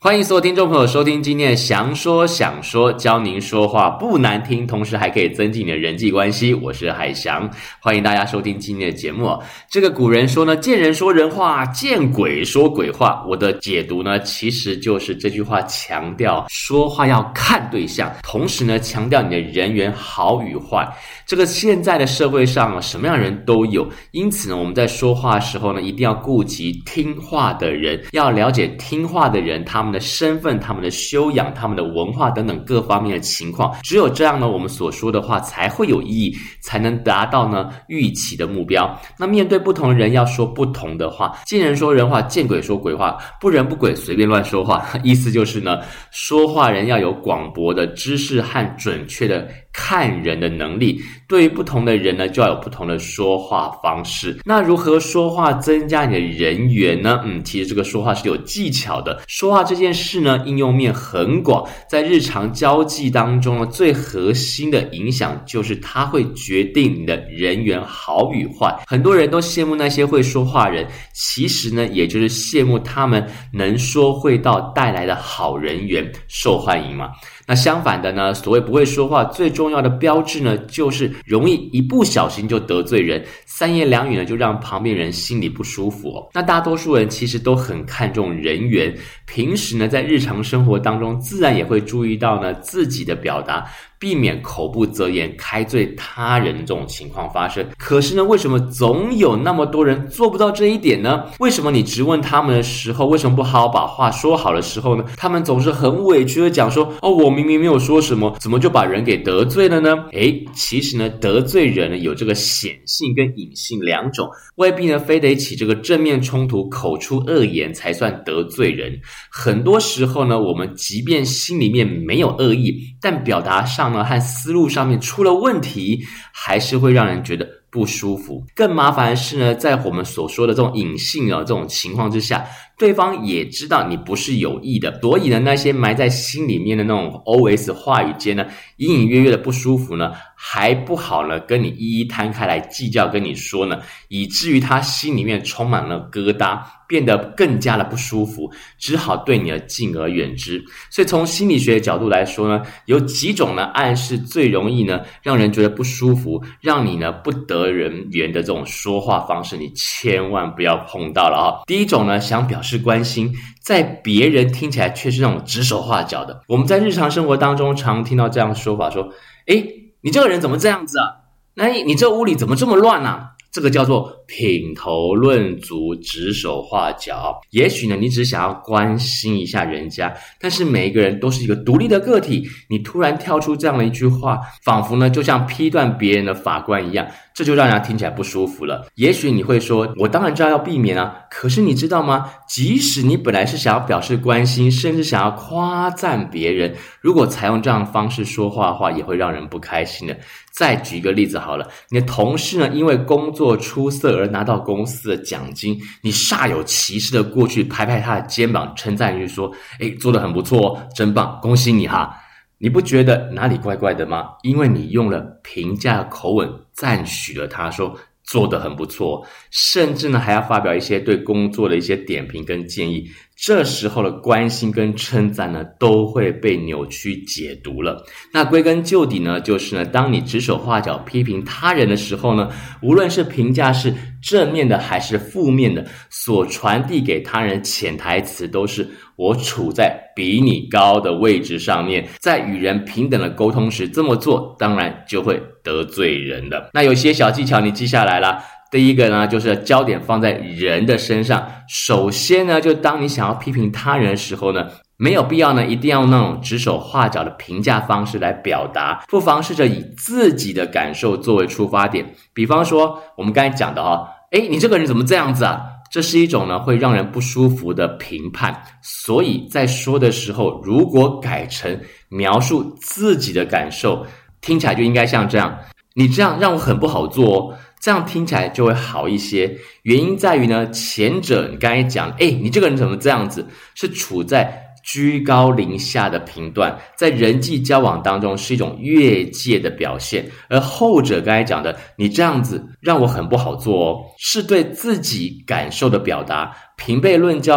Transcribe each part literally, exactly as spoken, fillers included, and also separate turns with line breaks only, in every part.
欢迎所有听众朋友收听今天的详说想说，教您说话不难听，同时还可以增进你的人际关系。我是海翔，欢迎大家收听今天的节目。这个古人说呢，见人说人话，见鬼说鬼话。我的解读呢，其实就是这句话强调说话要看对象，同时呢，强调你的人缘好与坏。这个现在的社会上什么样的人都有，因此呢，我们在说话的时候呢，一定要顾及听话的人，要了解听话的人他们的身份、他们的修养、他们的文化等等各方面的情况。只有这样呢，我们所说的话才会有意义，才能达到呢预期的目标。那面对不同的人要说不同的话，见人说人话，见鬼说鬼话，不人不鬼随便乱说话。意思就是呢，说话人要有广博的知识和准确的看人的能力。对于不同的人呢，就要有不同的说话方式。那如何说话增加你的人缘呢？嗯，其实这个说话是有技巧的。说话这件事呢，应用面很广，在日常交际当中呢，最核心的影响就是它会决定你的人缘好与坏。很多人都羡慕那些会说话人，其实呢，也就是羡慕他们能说会道带来的好人缘，受欢迎嘛。那相反的呢，所谓不会说话最重要的标志呢，就是容易一不小心就得罪人，三言两语呢就让旁边人心里不舒服哦。那大多数人其实都很看重人缘，平时呢在日常生活当中自然也会注意到呢自己的表达，避免口不择言开罪他人这种情况发生。可是呢，为什么总有那么多人做不到这一点呢？为什么你质问他们的时候，为什么不好好把话说好的时候呢，他们总是很委屈的讲说，哦，我明明没有说什么，怎么就把人给得罪了呢？诶，其实呢，得罪人呢有这个显性跟隐性两种，未必呢非得起这个正面冲突，口出恶言才算得罪人。很多时候呢，我们即便心里面没有恶意，但表达上呢和思路上面出了问题，还是会让人觉得不舒服。更麻烦的是呢，在我们所说的这种隐性的这种情况之下，对方也知道你不是有意的，所以呢，那些埋在心里面的那种 O S 话语间呢，隐隐约约的不舒服呢，还不好呢跟你一一摊开来计较跟你说呢，以至于他心里面充满了疙瘩，变得更加的不舒服，只好对你的敬而远之。所以从心理学的角度来说呢，有几种呢暗示最容易呢让人觉得不舒服，让你呢不得人缘的这种说话方式，你千万不要碰到了啊、哦！第一种呢，想表示关心，在别人听起来却是那种指手画脚的。我们在日常生活当中常听到这样的说法，说，诶，你这个人怎么这样子啊？那你这屋里怎么这么乱啊？这个叫做品头论足，指手画脚。也许呢，你只想要关心一下人家，但是每一个人都是一个独立的个体，你突然跳出这样的一句话，仿佛呢就像批断别人的法官一样，这就让人家听起来不舒服了。也许你会说，我当然知道要避免啊，可是你知道吗？即使你本来是想要表示关心，甚至想要夸赞别人，如果采用这样的方式说话的话，也会让人不开心的。再举一个例子好了，你的同事呢，因为工作出色而拿到公司的奖金，你煞有其事的过去拍拍他的肩膀，称赞一句说，诶，做得很不错哦，真棒，恭喜你哈。你不觉得哪里怪怪的吗？因为你用了评价的口吻赞许了他，说做得很不错，甚至呢还要发表一些对工作的一些点评跟建议。这时候的关心跟称赞呢，都会被扭曲解读了。那归根究底呢，就是呢，当你指手画脚批评他人的时候呢，无论是评价是正面的还是负面的，所传递给他人潜台词都是我处在比你高的位置上面，在与人平等的沟通时这么做，当然就会得罪人了。那有些小技巧你记下来啦。第一个呢，就是焦点放在人的身上。首先呢，就当你想要批评他人的时候呢，没有必要呢一定要用那种指手画脚的评价方式来表达，不妨试着以自己的感受作为出发点。比方说我们刚才讲的哈、哦，诶，你这个人怎么这样子啊？这是一种呢会让人不舒服的评判，所以在说的时候，如果改成描述自己的感受，听起来就应该像这样，你这样让我很不好做哦，这样听起来就会好一些。原因在于呢，前者你刚才讲，诶，你这个人怎么这样子，是处在居高临下的评断，在人际交往当中是一种越界的表现，而后者刚才讲的，你这样子让我很不好做哦，是对自己感受的表达，平辈论交，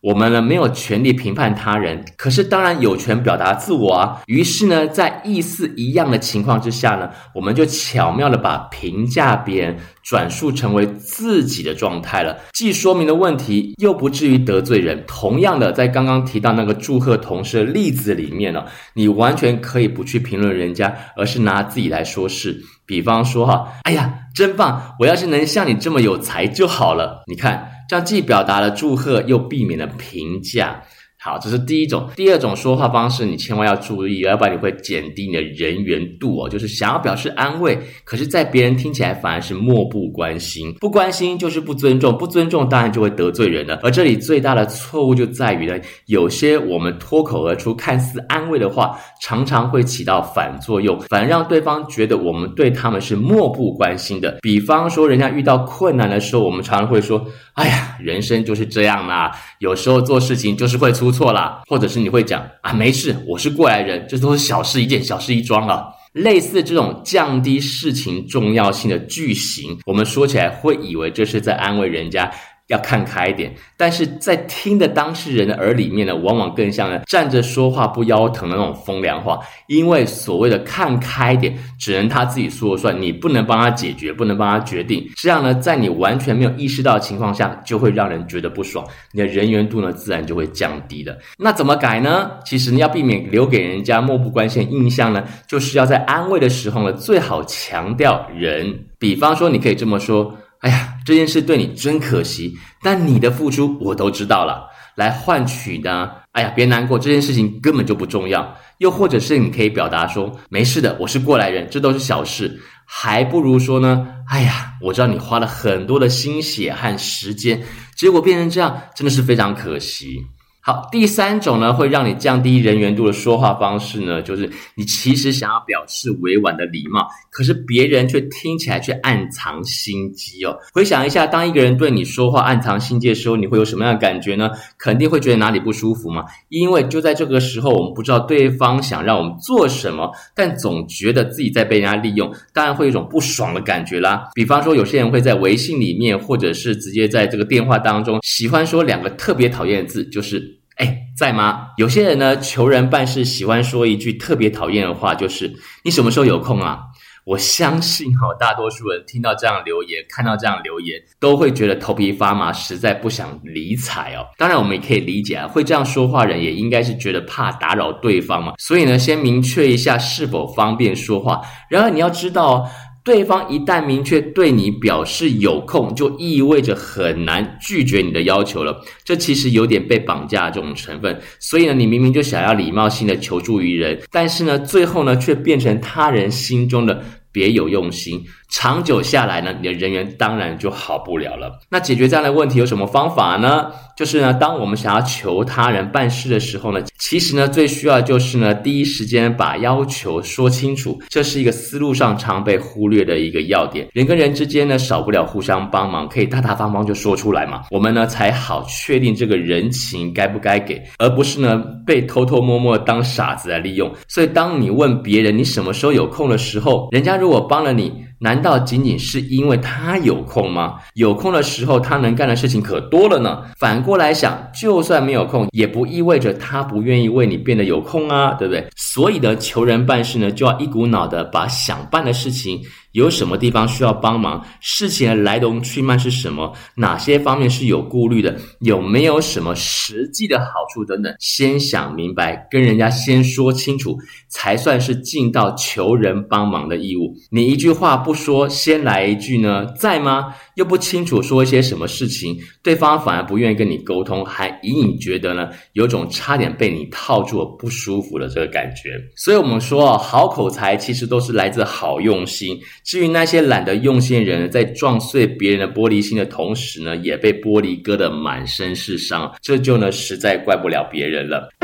我们呢没有权利评判他人，可是当然有权表达自我啊。于是呢，在意思一样的情况之下呢，我们就巧妙的把评价别人转述成为自己的状态了，既说明了问题，又不至于得罪人。同样的，在刚刚提到那个祝贺同事的例子里面呢，你完全可以不去评论人家，而是拿自己来说事。比方说哈，哎呀，真棒，我要是能像你这么有才就好了。你看，这样既表达了祝贺，又避免了评价。好，这是第一种。第二种说话方式你千万要注意，要不然你会减低你的人缘度哦。就是想要表示安慰，可是在别人听起来反而是漠不关心。不关心就是不尊重，不尊重当然就会得罪人了。而这里最大的错误就在于呢，有些我们脱口而出看似安慰的话，常常会起到反作用，反而让对方觉得我们对他们是漠不关心的。比方说人家遇到困难的时候，我们常常会说，哎呀，人生就是这样啦，有时候做事情就是会出错啦，或者是你会讲啊，没事，我是过来人，这都是小事一件，小事一桩啊。类似这种降低事情重要性的句型，我们说起来会以为这是在安慰人家要看开一点，但是在听的当事人的耳里面呢，往往更像呢站着说话不腰疼的那种风凉话。因为所谓的看开一点，只能他自己说了算，你不能帮他解决，不能帮他决定。这样呢，在你完全没有意识到的情况下，就会让人觉得不爽，你的人缘度呢，自然就会降低的。那怎么改呢？其实你要避免留给人家漠不关心的印象呢，就是要在安慰的时候呢，最好强调人。比方说，你可以这么说，哎呀，这件事对你真可惜，但你的付出我都知道了，来换取呢，哎呀，别难过，这件事情根本就不重要。又或者是你可以表达说，没事的，我是过来人，这都是小事。还不如说呢，哎呀，我知道你花了很多的心血和时间，结果变成这样，真的是非常可惜。好，第三种呢，会让你降低人缘度的说话方式呢，就是你其实想要表示委婉的礼貌，可是别人却听起来却暗藏心机哦。回想一下，当一个人对你说话暗藏心机的时候，你会有什么样的感觉呢？肯定会觉得哪里不舒服嘛。因为就在这个时候，我们不知道对方想让我们做什么，但总觉得自己在被人家利用，当然会有一种不爽的感觉啦。比方说，有些人会在微信里面，或者是直接在这个电话当中，喜欢说两个特别讨厌的字，就是哎，在吗？有些人呢，求人办事喜欢说一句特别讨厌的话，就是你什么时候有空啊？我相信哦，大多数人听到这样留言，看到这样留言，都会觉得头皮发麻，实在不想理睬哦。当然，我们也可以理解啊，会这样说话人也应该是觉得怕打扰对方嘛。所以呢，先明确一下是否方便说话。然而，你要知道哦，对方一旦明确对你表示有空，就意味着很难拒绝你的要求了。这其实有点被绑架的这种成分。所以呢，你明明就想要礼貌性的求助于人，但是呢，最后呢，却变成他人心中的别有用心。长久下来呢，你的人缘当然就好不了了。那解决这样的问题有什么方法呢？就是呢，当我们想要求他人办事的时候呢，其实呢，最需要就是呢，第一时间把要求说清楚。这是一个思路上常被忽略的一个要点。人跟人之间呢，少不了互相帮忙，可以大大方方就说出来嘛，我们呢才好确定这个人情该不该给，而不是呢被偷偷摸摸当傻子来利用。所以当你问别人你什么时候有空的时候，人家如果帮了你，难道仅仅是因为他有空吗？有空的时候他能干的事情可多了呢。反过来想，就算没有空，也不意味着他不愿意为你变得有空啊，对不对？所以呢，求人办事呢，就要一股脑的把想办的事情，有什么地方需要帮忙，事情的来龙去脉是什么，哪些方面是有顾虑的，有没有什么实际的好处等等，先想明白，跟人家先说清楚，才算是尽到求人帮忙的义务。你一句话不说，先来一句呢，在吗？又不清楚说一些什么事情，对方反而不愿意跟你沟通，还隐隐觉得呢，有种差点被你套住了不舒服的这个感觉。所以我们说，好口才其实都是来自好用心。至于那些懒得用心的人，在撞碎别人的玻璃心的同时呢，也被玻璃割得满身是伤，这就呢实在怪不了别人了。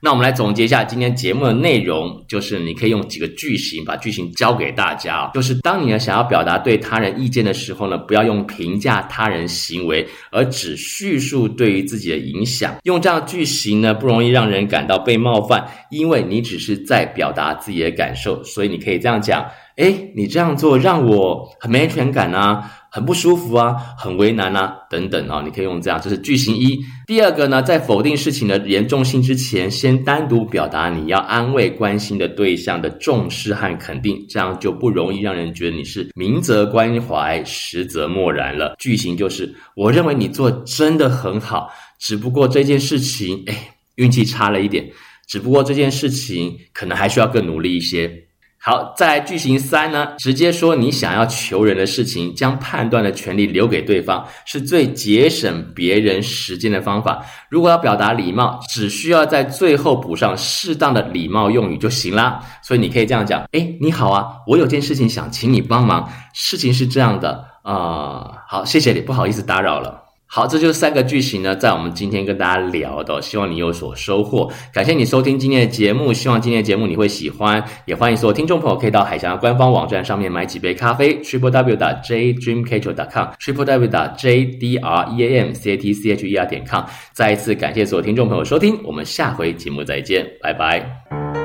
那我们来总结一下今天节目的内容，就是你可以用几个句型把句型教给大家、哦、就是当你呢想要表达对他人意见的时候呢，不要用评价他人行为，而只叙述对于自己的影响。用这样的句型呢，不容易让人感到被冒犯，因为你只是在表达自己的感受。所以你可以这样讲，诶，你这样做让我很没安全感啊，很不舒服啊，很为难啊，等等啊，你可以用这样，这是句型一。第二个呢，在否定事情的严重性之前，先单独表达你要安慰关心的对象的重视和肯定，这样就不容易让人觉得你是明则关怀，实则漠然了。句型就是我认为你做真的很好，只不过这件事情，诶，运气差了一点，只不过这件事情可能还需要更努力一些。好，再来句型三呢，直接说你想要求人的事情，将判断的权利留给对方，是最节省别人时间的方法。如果要表达礼貌，只需要在最后补上适当的礼貌用语就行啦。所以你可以这样讲，诶，你好啊，我有件事情想请你帮忙，事情是这样的，呃，好，谢谢你，不好意思打扰了。好，这就是三个句型呢，在我们今天跟大家聊的，希望你有所收获。感谢你收听今天的节目，希望今天的节目你会喜欢，也欢迎所有听众朋友可以到海翔的官方网站上面买几杯咖啡 triple w dot j dream catcher dot com triple w dot j d r e a m c a t c h e r dot com。再一次感谢所有听众朋友收听，我们下回节目再见，拜拜。